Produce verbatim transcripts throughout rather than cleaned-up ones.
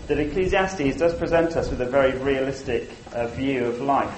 that Ecclesiastes does present us with a very realistic uh, view of life.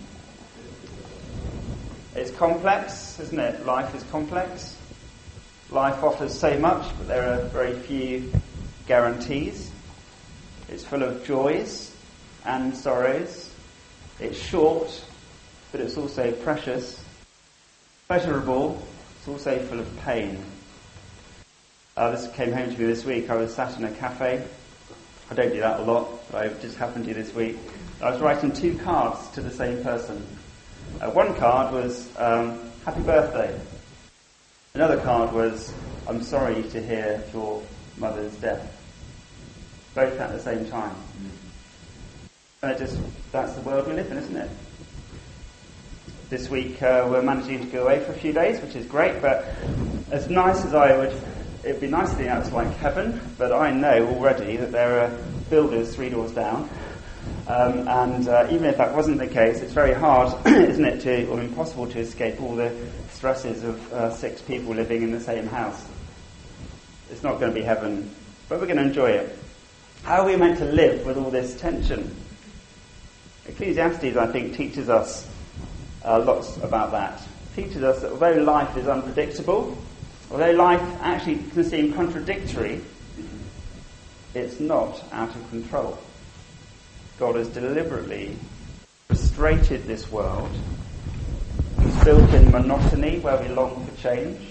It's complex, isn't it? Life is complex. Life offers so much, but there are very few guarantees. It's full of joys and sorrows. It's short, but it's also precious. Pleasurable, it's also full of pain. Uh, this came home to me this week. I was sat in a cafe. I don't do that a lot, but I just happened to this week. I was writing two cards to the same person. Uh, one card was, um, happy birthday. Another card was, I'm sorry to hear your mother's death. Both at the same time. And it just, that's the world we live in, isn't it? This week uh, we're managing to go away for a few days, which is great, but as nice as I would, it'd be nice to think that's like heaven, but I know already that there are builders three doors down, um, and uh, even if that wasn't the case, it's very hard, isn't it, to, or impossible to escape all the stresses of uh, six people living in the same house. It's not going to be heaven, but we're going to enjoy it. How are we meant to live with all this tension? Ecclesiastes, I think, teaches us uh, lots about that. It teaches us that although life is unpredictable, although life actually can seem contradictory, it's not out of control. God has deliberately frustrated this world. He's built in monotony where we long for change.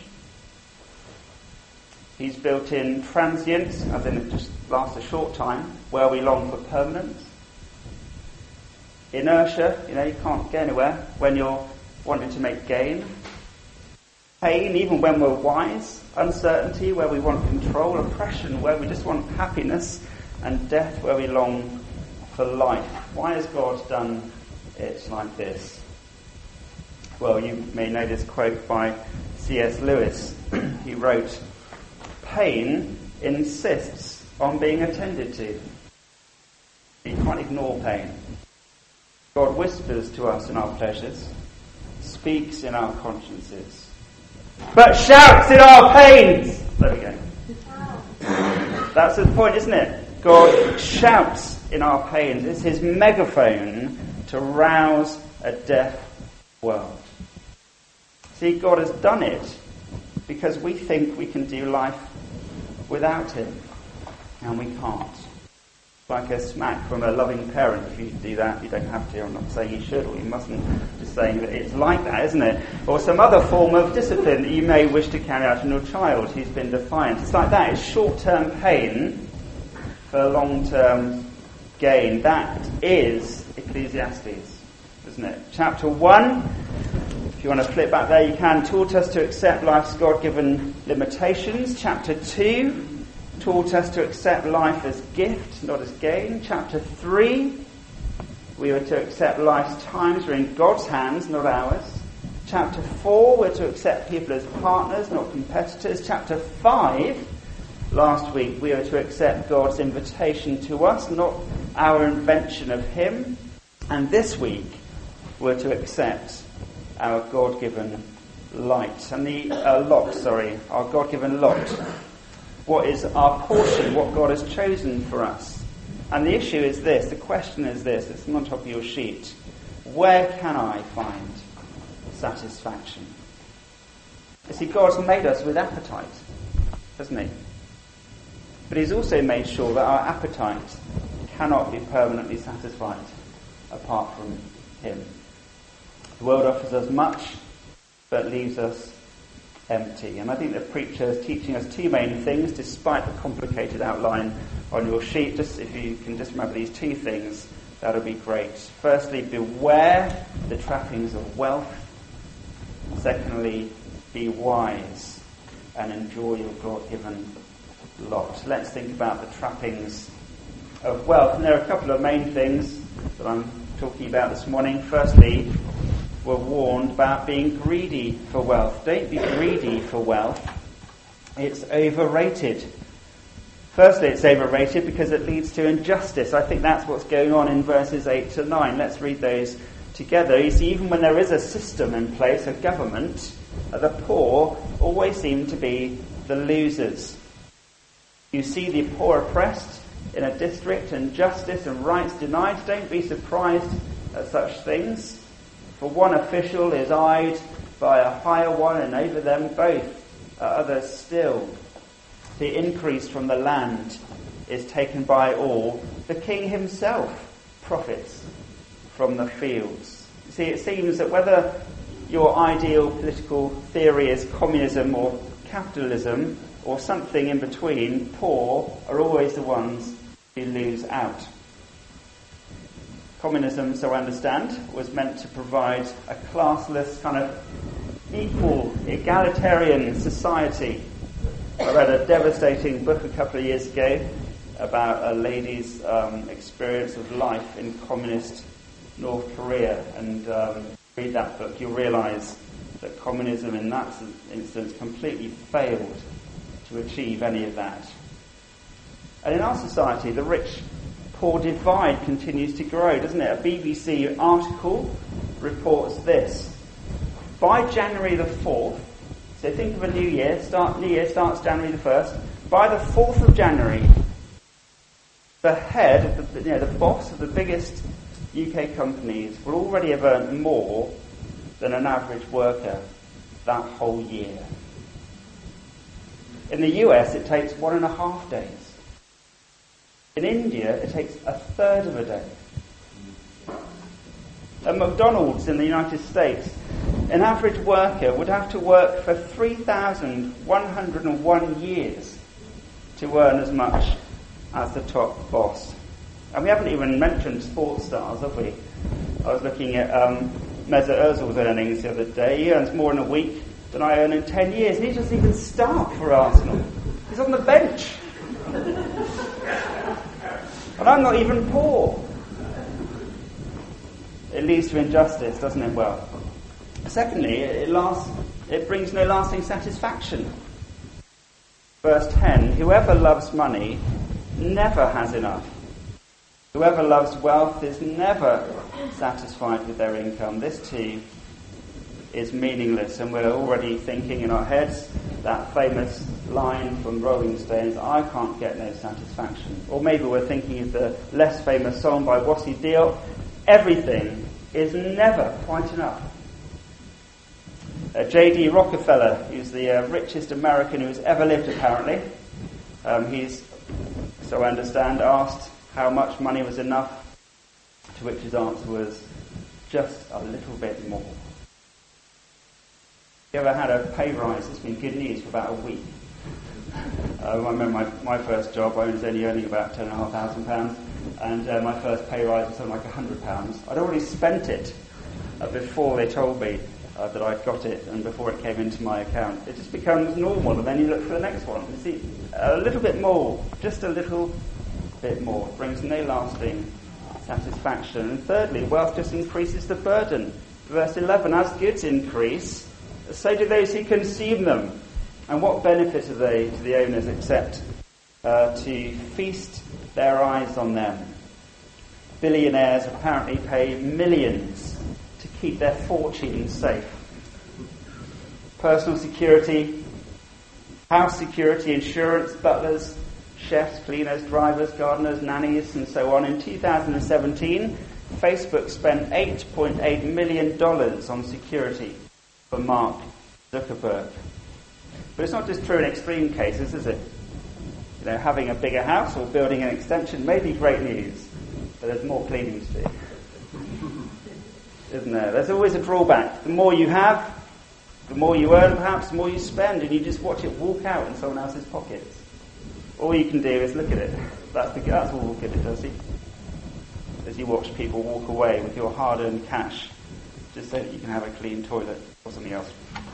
He's built in transience, as in it just lasts a short time, where we long for permanence. Inertia, you know, you can't get anywhere when you're wanting to make gain. Pain, even when we're wise. Uncertainty, where we want control. Oppression, where we just want happiness. And death, where we long for life. Why has God done it like this? Well, you may know this quote by C S Lewis. He wrote, "Pain insists on being attended to." You can't ignore pain. God whispers to us in our pleasures, speaks in our consciences, but shouts in our pains. There we go. That's the point, isn't it? God shouts in our pains. It's his megaphone to rouse a deaf world. See, God has done it because we think we can do life without him, and we can't. Like a smack from a loving parent. If you do that, you don't have to. I'm not saying you should or you mustn't. Just saying that it's like that, isn't it? Or some other form of discipline that you may wish to carry out on your child who's been defiant. It's like that. It's short-term pain for long-term gain. That is Ecclesiastes, isn't it? Chapter one, if you want to flip back there, you can, taught us to accept life's God-given limitations. Chapter two taught us to accept life as gift, not as gain. Chapter three, we were to accept life's times are in God's hands, not ours. Chapter four, we're to accept people as partners, not competitors. Chapter five, last week, we were to accept God's invitation to us, not our invention of him. And this week, we're to accept our God-given light. And the uh, lot, sorry, our God-given lot. What is our portion, what God has chosen for us. And the issue is this, the question is this, it's on top of your sheet. Where can I find satisfaction? You see, God's made us with appetite, hasn't he? But he's also made sure that our appetite cannot be permanently satisfied apart from him. The world offers us much, but leaves us empty. And I think the preacher is teaching us two main things, despite the complicated outline on your sheet. Just if you can just remember these two things, that would be great. Firstly, beware the trappings of wealth. Secondly, be wise and enjoy your God-given lot. Let's think about the trappings of wealth. And there are a couple of main things that I'm talking about this morning. Firstly, we're warned about being greedy for wealth. Don't be greedy for wealth. It's overrated. Firstly, it's overrated because it leads to injustice. I think that's what's going on in verses eight to nine. Let's read those together. You see, even when there is a system in place, a government, the poor always seem to be the losers. You see the poor oppressed, in a district and justice and rights denied, don't be surprised at such things. For one official is eyed by a higher one, and over them both are others still. The increase from the land is taken by all. The king himself profits from the fields. You see, it seems that whether your ideal political theory is communism or capitalism or something in between, poor are always the ones who lose out. Communism, so I understand, was meant to provide a classless, kind of equal, egalitarian society. I read a devastating book a couple of years ago about a lady's um, experience of life in communist North Korea, and um, read that book, you'll realise that communism in that instance completely failed to achieve any of that. And in our society, the rich-poor divide continues to grow, doesn't it? A B B C article reports this. By January the fourth, so think of a new year, start, new year starts January the first, by the fourth of January, the head, of the, you know, the boss of the biggest U K companies will already have earned more than an average worker that whole year. In the U S, it takes one and a half days. In India, it takes a third of a day. At McDonald's in the United States, an average worker would have to work for three thousand one hundred one years to earn as much as the top boss. And we haven't even mentioned sports stars, have we? I was looking at um, Mesut Ozil's earnings the other day. He earns more in a week than I earn in ten years. And he doesn't even start for Arsenal. He's on the bench. And I'm not even poor. It leads to injustice, doesn't it? Well, secondly, it, lasts, it brings no lasting satisfaction. Verse ten, whoever loves money never has enough. Whoever loves wealth is never satisfied with their income. This too is meaningless, and we're already thinking in our heads that famous line from Rolling Stones, I can't get no satisfaction. Or maybe we're thinking of the less famous song by Wasi Diop, everything is never quite enough. Uh, J D Rockefeller, who's the uh, richest American who's ever lived apparently, um, he's, so I understand, asked how much money was enough, to which his answer was, just a little bit more. You ever had a pay rise that's been good news for about a week? Um, I remember my, my first job, I was only earning about ten thousand five hundred pounds, and uh, my first pay rise was something like one hundred pounds. I'd already spent it uh, before they told me uh, that I'd got it, and before it came into my account. It just becomes normal, and then you look for the next one. You see, a little bit more, just a little bit more, brings no lasting satisfaction. And thirdly, wealth just increases the burden. Verse eleven, as goods increase, so do those who consume them. And what benefit are they to the owners except uh, to feast their eyes on them? Billionaires apparently pay millions to keep their fortunes safe. Personal security, house security, insurance, butlers, chefs, cleaners, drivers, gardeners, nannies, and so on. In two thousand seventeen, Facebook spent eight point eight million dollars on security for Mark Zuckerberg. But it's not just true in extreme cases, is it? You know, having a bigger house or building an extension may be great news, but there's more cleaning to do. Isn't there? There's always a drawback. The more you have, the more you earn perhaps, the more you spend, and you just watch it walk out in someone else's pockets. All you can do is look at it. That's, the, that's all good it does. As you watch people walk away with your hard-earned cash, just so that you can have a clean toilet or something else.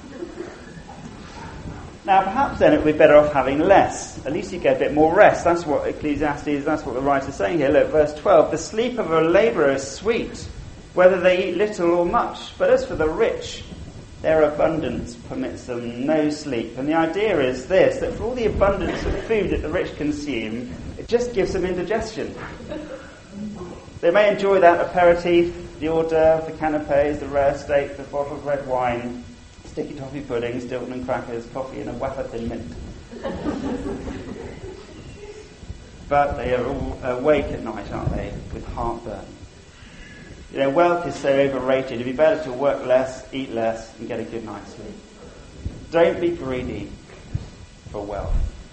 Now, perhaps then it would be better off having less. At least you get a bit more rest. That's what Ecclesiastes, that's what the writer's saying here. Look, verse twelve, the sleep of a labourer is sweet, whether they eat little or much. But as for the rich, their abundance permits them no sleep. And the idea is this, that for all the abundance of food that the rich consume, it just gives them indigestion. They may enjoy that aperitif, the hors d'oeuvre, the canapes, the rare steak, the bottle of red wine, sticky toffee pudding, Stilton and crackers, coffee and a wafer thin mint. but they are all awake at night, aren't they, with heartburn. You know, wealth is so overrated. It'd be better to work less, eat less, and get a good night's sleep. Don't be greedy for wealth.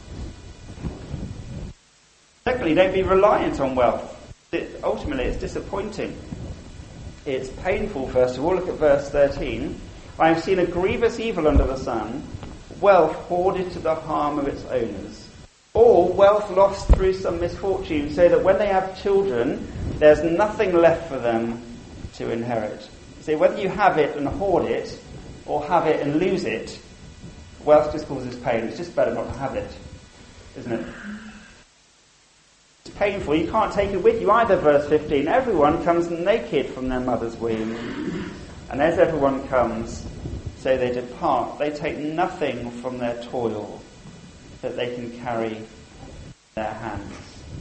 Secondly, don't be reliant on wealth. It, ultimately, it's disappointing. It's painful, first of all. Look at verse thirteen. I have seen a grievous evil under the sun, wealth hoarded to the harm of its owners, or wealth lost through some misfortune, so that when they have children, there's nothing left for them to inherit. See, whether you have it and hoard it, or have it and lose it, wealth just causes pain. It's just better not to have it, isn't it? It's painful. You can't take it with you either, verse fifteen. Everyone comes naked from their mother's womb. And as everyone comes, so they depart. They take nothing from their toil that they can carry in their hands.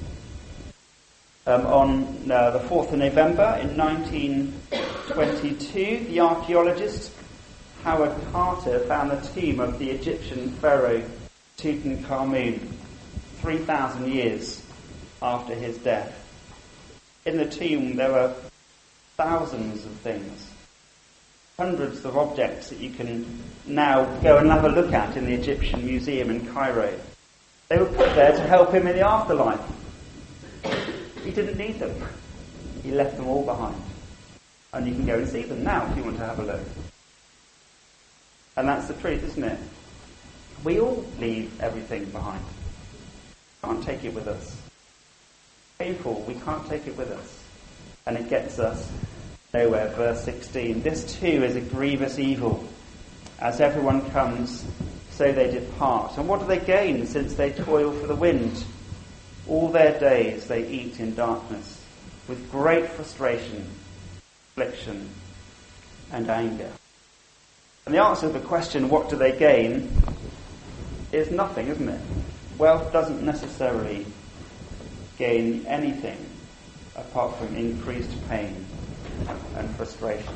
Um, on uh, the fourth of November in nineteen twenty-two, the archaeologist Howard Carter found the tomb of the Egyptian pharaoh Tutankhamun, three thousand years after his death. In the tomb there were thousands of things, hundreds of objects that you can now go and have a look at in the Egyptian Museum in Cairo. They were put there to help him in the afterlife. He didn't need them. He left them all behind. And you can go and see them now if you want to have a look. And that's the truth, isn't it? We all leave everything behind. Can't take it with us. Painful, we can't take it with us. And it gets us nowhere. Verse sixteen. This too is a grievous evil. As everyone comes, so they depart. And what do they gain since they toil for the wind? All their days they eat in darkness, with great frustration, affliction, and anger. And the answer to the question, what do they gain, is nothing, isn't it? Wealth doesn't necessarily gain anything apart from increased pain and frustration.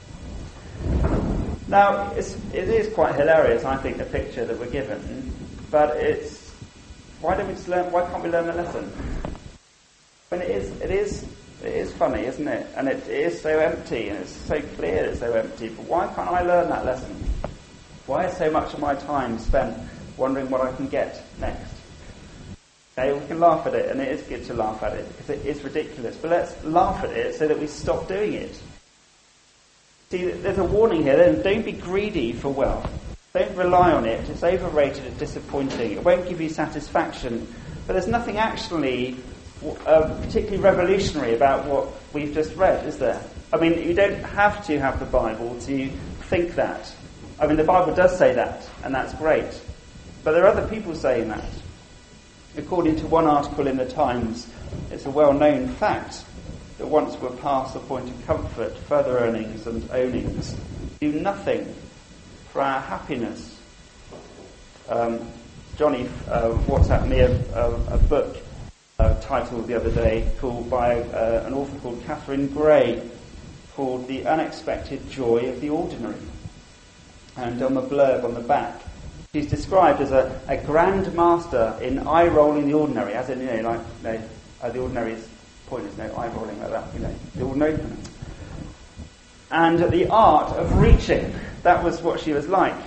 Now, it's, it is quite hilarious, I think, the picture that we're given, but it's why don't we just learn? Why can't we learn the lesson? When it is, it is, it is funny, isn't it? And it, it is so empty, and it's so clear it's so empty. But why can't I learn that lesson? Why is so much of my time spent wondering what I can get next? Okay, we can laugh at it, and it is good to laugh at it because it is ridiculous. But let's laugh at it so that we stop doing it. See, there's a warning here. Then don't be greedy for wealth. Don't rely on it. It's overrated. It's disappointing. It won't give you satisfaction. But there's nothing actually uh, particularly revolutionary about what we've just read, is there? I mean, you don't have to have the Bible to think that. I mean, the Bible does say that, and that's great. But there are other people saying that. According to one article in the Times, it's a well-known fact that once we're past the point of comfort, further earnings and ownings do nothing for our happiness. Um, Johnny uh, WhatsApped me a, a, a book uh, titled the other day called by uh, an author called Catherine Gray, called The Unexpected Joy of the Ordinary. And on the blurb on the back, she's described as a, a grand master in eye-rolling the ordinary, as in, you know, like, you know, uh, the ordinary's point is no eye-rolling like that, you know, the ordinary. And the art of reaching, that was what she was like.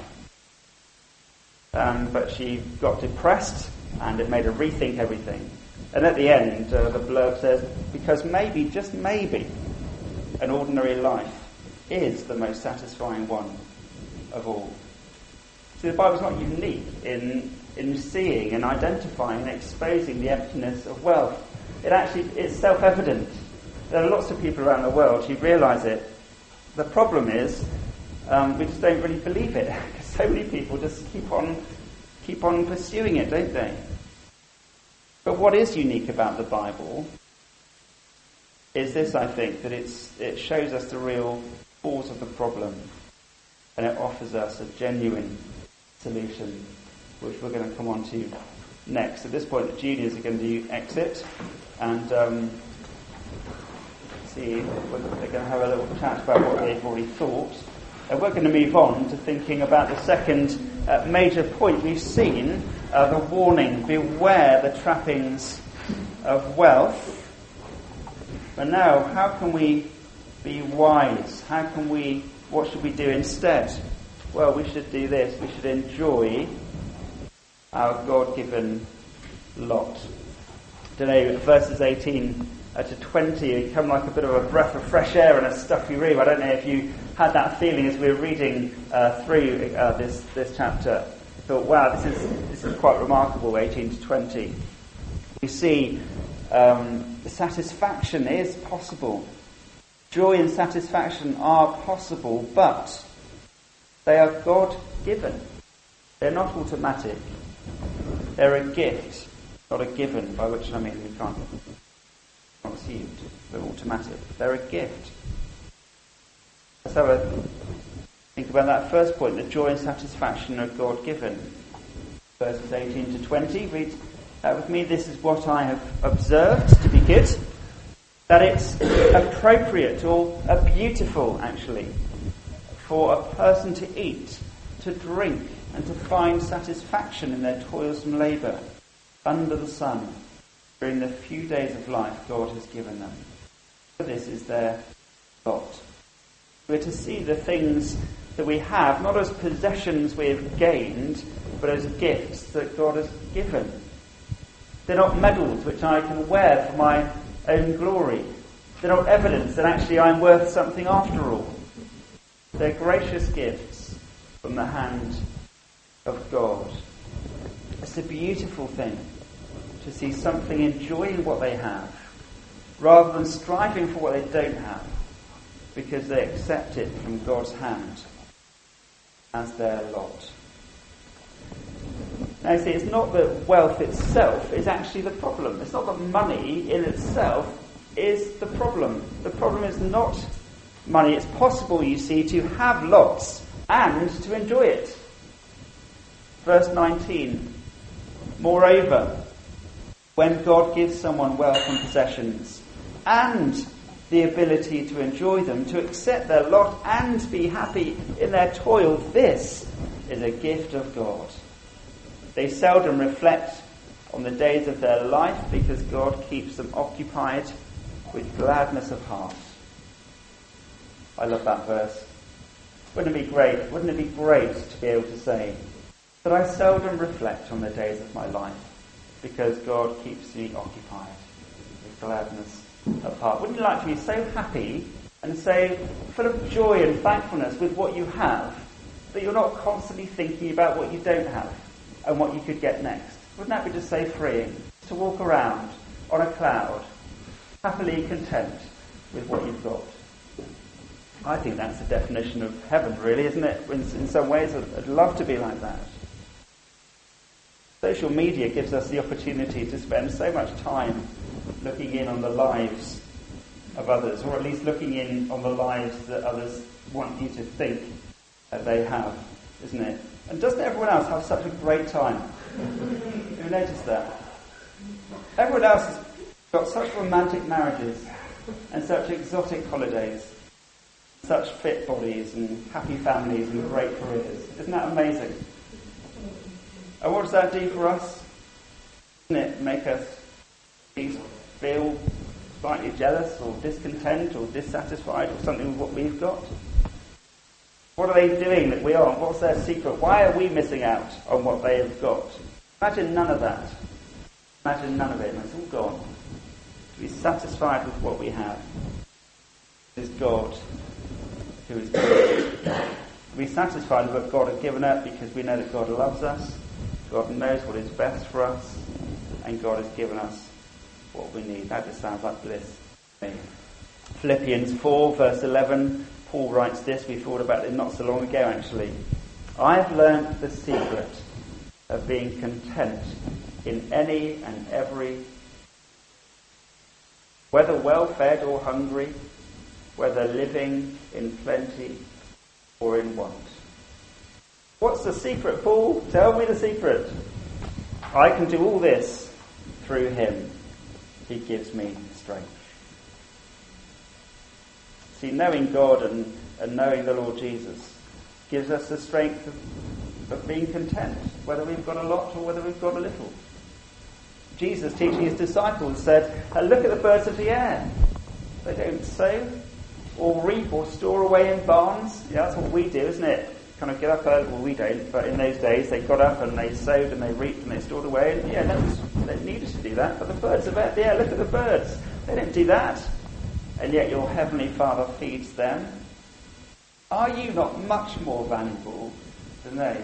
Um, but she got depressed, and it made her rethink everything. And at the end, uh, the blurb says, because maybe, just maybe, an ordinary life is the most satisfying one of all. See, the Bible's not unique in in seeing and identifying and exposing the emptiness of wealth. It actually is self-evident. There are lots of people around the world who realise it. The problem is um, we just don't really believe it, because so many people just keep on keep on pursuing it, don't they? But what is unique about the Bible is this, I think, that it's it shows us the real cause of the problem, and it offers us a genuine solution, which we're going to come on to next. At this point, the juniors are going to do exit, and um, see, we're, they're going to have a little chat about what they've already thought. And we're going to move on to thinking about the second uh, major point. We've seen uh, the warning, beware the trappings of wealth. But now, how can we be wise? How can we, what should we do instead? Well, we should do this. We should enjoy our God-given lot. I don't know, verses eighteen to twenty come like a bit of a breath of fresh air in a stuffy room. I don't know if you had that feeling as we were reading uh, through uh, this, this chapter. I thought, wow, this is, this is quite remarkable, eighteen to twenty. We see um, satisfaction is possible. Joy and satisfaction are possible, but they are God-given. They're not automatic. They're a gift, not a given, by which I mean we can't not received. They're automatic. They're a gift. Let's have a think about that first point. The joy and satisfaction are God-given. Verses eighteen to twenty. Read that with me. This is what I have observed to be good. That it's appropriate or uh, beautiful, actually, for a person to eat, to drink, and to find satisfaction in their toilsome labour under the sun during the few days of life God has given them. This is their lot. We're to see the things that we have not as possessions we have gained, but as gifts that God has given. They're not medals which I can wear for my own glory. They're not evidence that actually I'm worth something after all. They're gracious gifts from the hand of God. It's a beautiful thing to see something enjoying what they have rather than striving for what they don't have, because they accept it from God's hand as their lot. Now you see, it's not that wealth itself is actually the problem. It's not that money in itself is the problem. The problem is not money. It's possible, you see, to have lots and to enjoy it. Verse nineteen. Moreover, when God gives someone wealth and possessions and the ability to enjoy them, to accept their lot and be happy in their toil, this is a gift of God. They seldom reflect on the days of their life because God keeps them occupied with gladness of heart. I love that verse. Wouldn't it be great? Wouldn't it be great to be able to say that I seldom reflect on the days of my life because God keeps me occupied with gladness of heart? Wouldn't you like to be so happy and so full of joy and thankfulness with what you have that you're not constantly thinking about what you don't have and what you could get next? Wouldn't that be just so freeing to walk around on a cloud, happily content with what you've got? I think that's the definition of heaven, really, isn't it? In, in some ways, I'd, I'd love to be like that. Social media gives us the opportunity to spend so much time looking in on the lives of others, or at least looking in on the lives that others want you to think that they have, isn't it? And doesn't everyone else have such a great time? Have you noticed that? Everyone else has got such romantic marriages and such exotic holidays, such fit bodies and happy families and great careers. Isn't that amazing? And what does that do for us? Doesn't it make us feel slightly jealous or discontent or dissatisfied or something with what we've got? What are they doing that we aren't? What's their secret? Why are we missing out on what they have got? Imagine none of that. Imagine none of it, and it's all gone. To be satisfied with what we have is God who is good. To be satisfied with what God has given us because we know that God loves us, God knows what is best for us, and God has given us what we need. That just sounds like bliss to me. Philippians four, verse eleven, Paul writes this. We thought about it not so long ago, actually. I've learned the secret of being content in any and every, whether well-fed or hungry, whether living in plenty or in want. What's the secret, Paul? Tell me the secret. I can do all this through him. He gives me strength. See, knowing God and, and knowing the Lord Jesus gives us the strength of, of being content, whether we've got a lot or whether we've got a little. Jesus, teaching his disciples, said, look at the birds of the air. They don't sow or reap or store away in barns. Yeah, that's what we do, isn't it? Kind of get up early. Well, we don't, but in those days they got up and they sowed and they reaped and they stored away. And yeah, that was, they don't need us to do that. But the birds of the air, look at the birds. They don't do that. And yet your heavenly Father feeds them. Are you not much more valuable than they?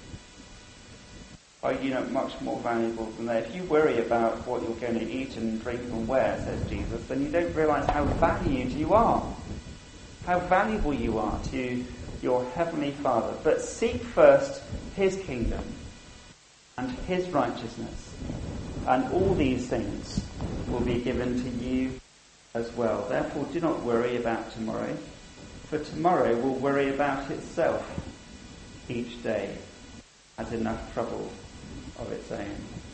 Are you not much more valuable than they? If you worry about what you're going to eat and drink and wear, says Jesus, then you don't realise how valued you are. How valuable you are to your heavenly Father. But seek first his kingdom and his righteousness, and all these things will be given to you as well. Therefore, do not worry about tomorrow, for tomorrow will worry about itself. Each day has enough trouble of its own.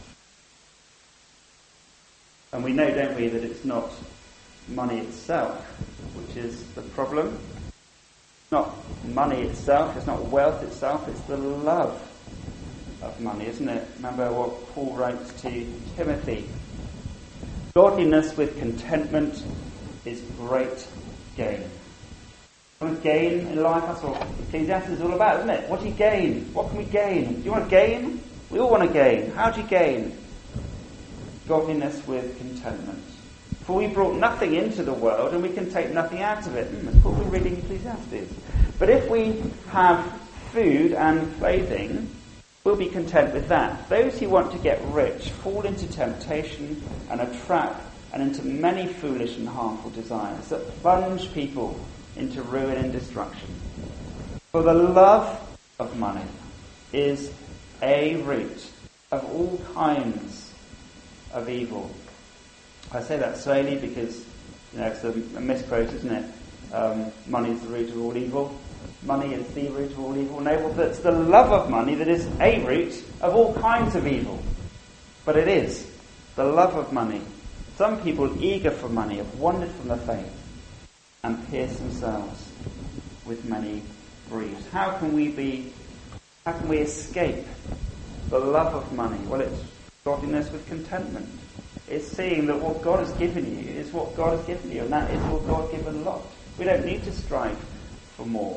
And we know, don't we, that it's not money itself which is the problem. Not money itself, it's not wealth itself, it's the love of money, isn't it? Remember what Paul wrote to Timothy. Godliness with contentment is great gain. Want to gain in life? That's what Ecclesiastes is all about, isn't it? What do you gain? What can we gain? Do you want to gain? We all want to gain. How do you gain? Godliness with contentment. For we brought nothing into the world and we can take nothing out of it. Mm, that's what we're reading Ecclesiastes. But if we have food and clothing, we'll be content with that. Those who want to get rich fall into temptation and a trap and into many foolish and harmful desires that plunge people into ruin and destruction. For the love of money is a root of all kinds of evil. I say that slowly because, you know, it's a, a misquote, isn't it? Um, money is the root of all evil. Money is the root of all evil. No, well, it's the love of money that is a root of all kinds of evil. But it is the love of money. Some people eager for money have wandered from the faith and pierced themselves with many griefs. How can we be, how can we escape the love of money? Well, it's godliness with contentment. It's seeing that what God has given you is what God has given you, and that is your God-given lot. We don't need to strive for more.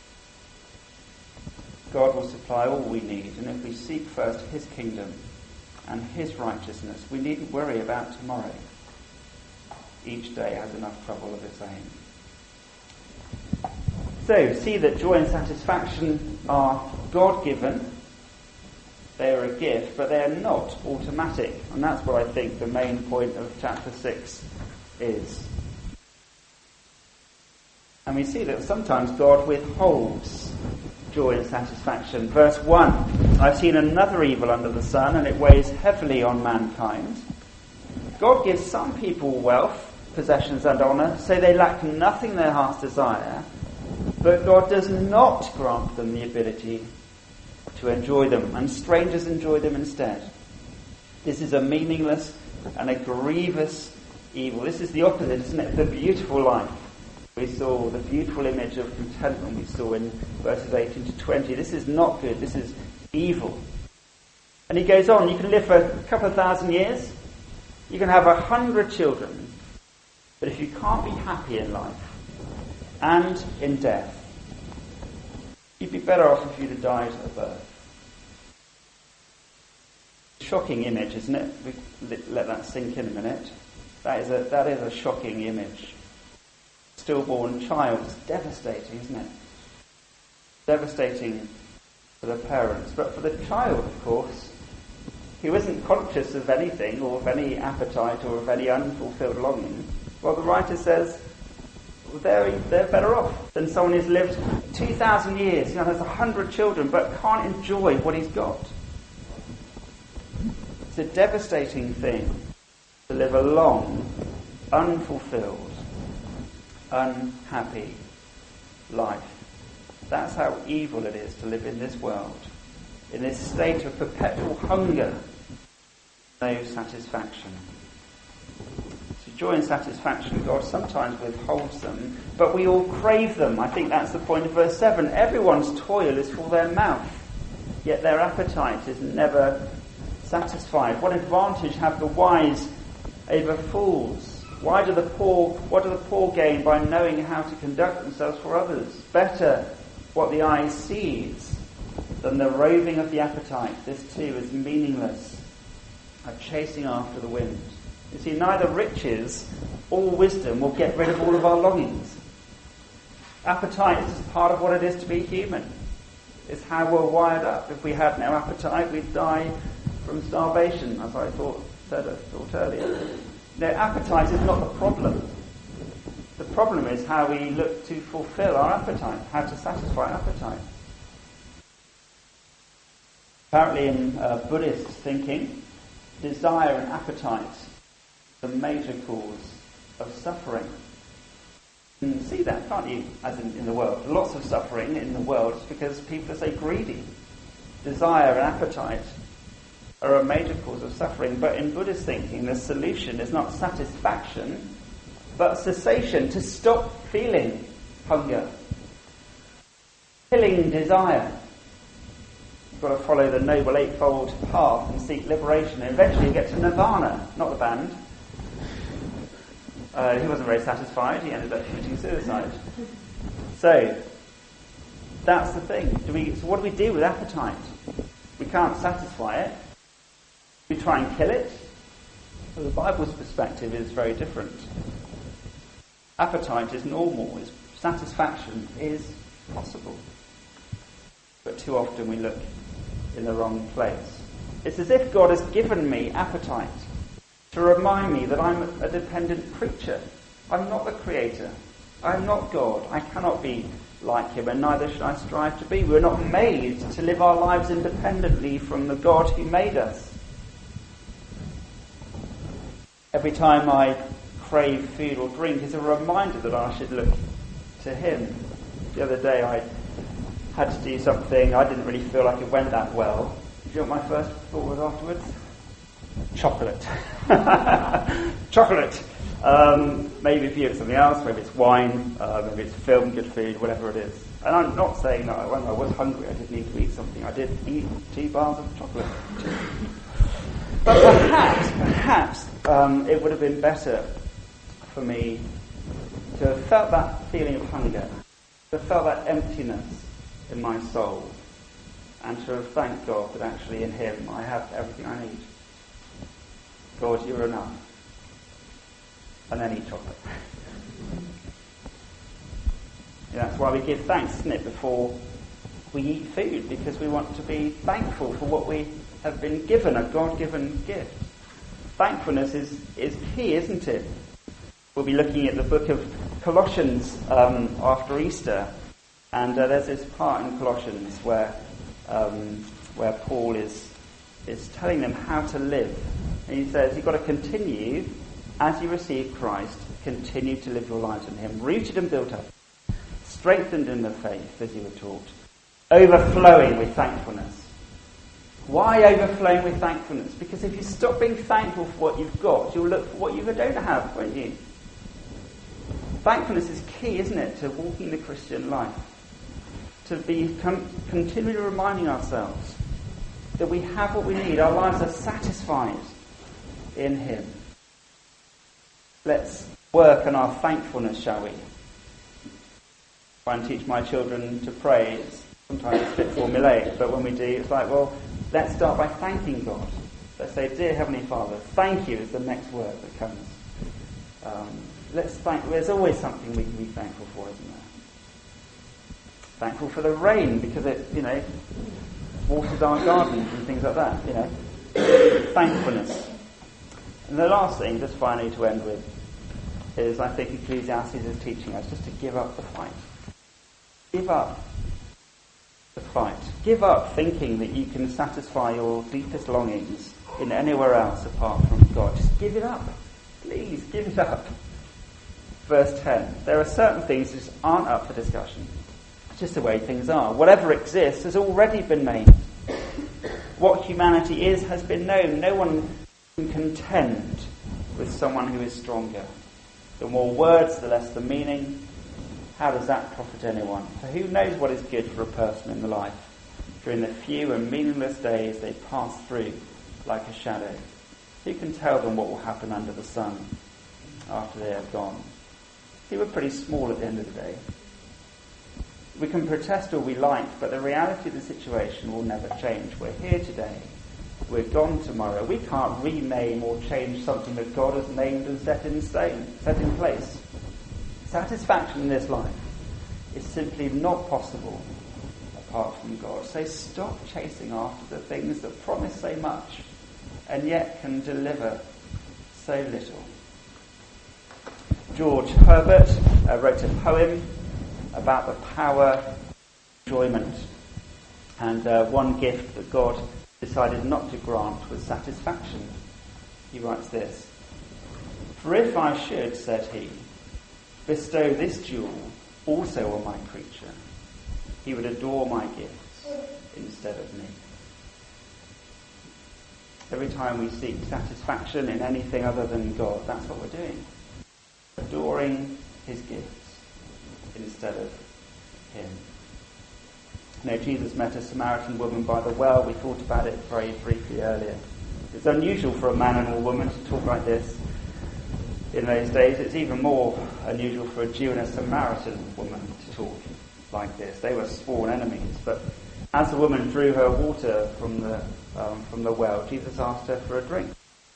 God will supply all we need, and if we seek first his kingdom and his righteousness, we needn't worry about tomorrow. Each day has enough trouble of its own. So, see that joy and satisfaction are God-given. They are a gift, but they are not automatic. And that's what I think the main point of chapter six is. And we see that sometimes God withholds joy and satisfaction. Verse one, I've seen another evil under the sun, and it weighs heavily on mankind. God gives some people wealth, possessions and honour, so they lack nothing their hearts desire, but God does not grant them the ability to enjoy them, and strangers enjoy them instead. This is a meaningless and a grievous evil. This is the opposite, isn't it? The beautiful life. We saw the beautiful image of contentment we saw in verses eighteen to twenty. This is not good. This is evil. And he goes on, you can live for a couple of thousand years. You can have a hundred children. But if you can't be happy in life and in death, you'd be better off if you'd have died at birth. Shocking image, isn't it? We let that sink in a minute. That is a that is a shocking image. Stillborn child is devastating, isn't it? Devastating for the parents, but for the child, of course, who isn't conscious of anything or of any appetite or of any unfulfilled longing. Well, the writer says they're they're better off than someone who's lived two thousand years, you know, has a hundred children, but can't enjoy what he's got. It's a devastating thing to live a long, unfulfilled, unhappy life. That's how evil it is to live in this world, in this state of perpetual hunger, no satisfaction. So joy and satisfaction, God sometimes withholds them, but we all crave them. I think that's the point of verse seven. Everyone's toil is for their mouth, yet their appetite is never satisfied? What advantage have the wise over fools? Why do the poor, what do the poor gain by knowing how to conduct themselves for others? Better what the eye sees than the roving of the appetite. This too is meaningless, a chasing after the wind. You see, neither riches or wisdom will get rid of all of our longings. Appetite is just part of what it is to be human. It's how we're wired up. If we had no appetite, we'd die from starvation, as I thought said I thought earlier. No, appetite is not the problem. The problem is how we look to fulfill our appetite, how to satisfy appetite. Apparently in uh, Buddhist thinking, desire and appetite are the major cause of suffering. You can see that, can't you, as in, in the world. Lots of suffering in the world is because people are so greedy. Desire and appetite are a major cause of suffering. But in Buddhist thinking, the solution is not satisfaction, but cessation, to stop feeling hunger. Killing desire. You've got to follow the Noble Eightfold Path and seek liberation. And eventually you get to Nirvana, not the band. Uh, he wasn't very satisfied. He ended up committing suicide. So, that's the thing. Do we, so what do we do with appetite? We can't satisfy it. We try and kill it. Well, the Bible's perspective is very different. Appetite is normal. Is satisfaction is possible. But too often we look in the wrong place. It's as if God has given me appetite to remind me that I'm a dependent creature. I'm not the creator. I'm not God. I cannot be like him, and neither should I strive to be. We're not made to live our lives independently from the God who made us. Every time I crave food or drink is a reminder that I should look to him. The other day I had to do something. I didn't really feel like it went that well. Do you know what my first thought was afterwards? Chocolate. Chocolate. Um, maybe if you it's something else, maybe it's wine, uh, maybe it's film, good food, whatever it is. And I'm not saying that when I was hungry I did need to eat something. I did eat two bars of chocolate. But perhaps, perhaps um, it would have been better for me to have felt that feeling of hunger, to have felt that emptiness in my soul, and to have thanked God that actually in him I have everything I need. God, you're enough. And then eat chocolate. Yeah, that's why we give thanks, isn't it, before we eat food, because we want to be thankful for what we have been given, a God-given gift. Thankfulness is, is key, isn't it? We'll be looking at the book of Colossians um, after Easter, and uh, there's this part in Colossians where um, where Paul is is telling them how to live. And he says, you've got to continue, as you receive Christ, continue to live your lives in him, rooted and built up, strengthened in the faith, as you were taught, overflowing with thankfulness. Why overflowing with thankfulness? Because if you stop being thankful for what you've got, you'll look for what you don't have, won't you? Thankfulness is key, isn't it, to walking the Christian life. To be com- continually reminding ourselves that we have what we need. Our lives are satisfied in him. Let's work on our thankfulness, shall we? Try and teach my children to pray. It's sometimes it's a bit formulaic, but when we do, it's like, well, let's start by thanking God. Let's say, dear Heavenly Father, thank you is the next word that comes. Um, let's thank. There's always something we can be thankful for, isn't there? Thankful for the rain because it, you know, waters our gardens and things like that. You know, thankfulness. And the last thing, just finally to end with, is I think Ecclesiastes is teaching us just to give up the fight. Give up the fight. Give up thinking that you can satisfy your deepest longings in anywhere else apart from God. Just give it up. Please, give it up. Verse ten. There are certain things that just aren't up for discussion. It's just the way things are. Whatever exists has already been made. What humanity is has been known. No one can contend with someone who is stronger. The more words, the less the meaning. How does that profit anyone? For who knows what is good for a person in the life during the few and meaningless days they pass through like a shadow? Who can tell them what will happen under the sun after they have gone? See, we're pretty small at the end of the day. We can protest all we like, but the reality of the situation will never change. We're here today. We're gone tomorrow. We can't rename or change something that God has named and set in stone, set in place. Satisfaction in this life is simply not possible apart from God. So stop chasing after the things that promise so much and yet can deliver so little. George Herbert uh, wrote a poem about the power of enjoyment. And uh, one gift that God decided not to grant was satisfaction. He writes this: "For if I should, said he, bestow this jewel also on my creature, he would adore my gifts instead of me." Every time we seek satisfaction in anything other than God, that's what we're doing. Adoring his gifts instead of him. You know, Jesus met a Samaritan woman by the well. We thought about it very briefly earlier. It's unusual for a man and a woman to talk like this in those days. It's even more unusual for a Jew and a Samaritan woman to talk like this. They were sworn enemies. But as the woman drew her water from the um, from the well, Jesus asked her for a drink.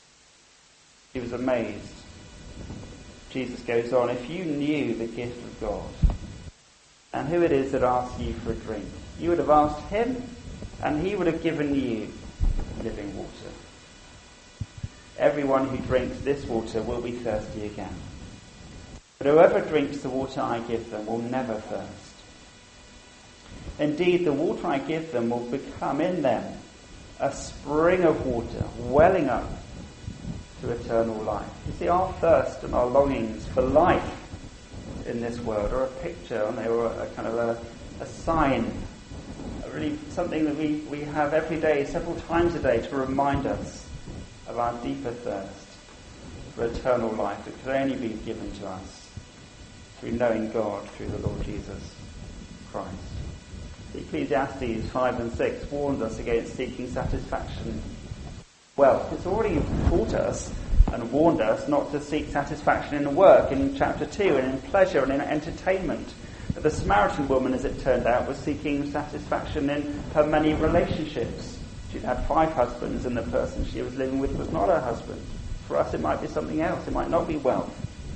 She was amazed. Jesus goes on, "If you knew the gift of God and who it is that asks you for a drink, you would have asked him and he would have given you living water. Everyone who drinks this water will be thirsty again. But whoever drinks the water I give them will never thirst. Indeed, the water I give them will become in them a spring of water welling up to eternal life." You see, our thirst and our longings for life in this world are a picture, and they were a kind of a, a sign, a really something that we, we have every day, several times a day, to remind us of our deeper thirst for eternal life that could only be given to us through knowing God through the Lord Jesus Christ. Ecclesiastes five and six warns us against seeking satisfaction. Well, it's already taught us and warned us not to seek satisfaction in work in chapter two, and in pleasure and in entertainment. But the Samaritan woman, as it turned out, was seeking satisfaction in her many relationships. She'd had five husbands, and the person she was living with was not her husband. For us, it might be something else. It might not be wealth.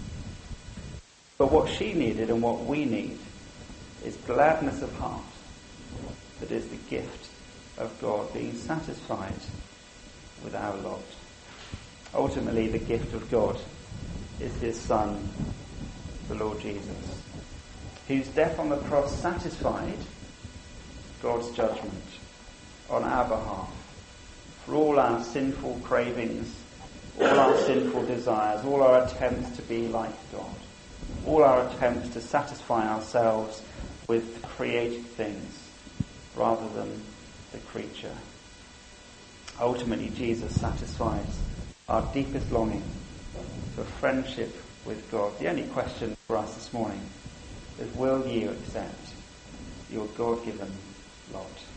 But what she needed and what we need is gladness of heart. That is the gift of God, being satisfied with our lot. Ultimately, the gift of God is his Son, the Lord Jesus, whose death on the cross satisfied God's judgment on our behalf for all our sinful cravings, all our sinful desires, all our attempts to be like God, all our attempts to satisfy ourselves with created things rather than the creature. Ultimately, Jesus satisfies our deepest longing for friendship with God. The only question for us this morning is, will you accept your God-given lot?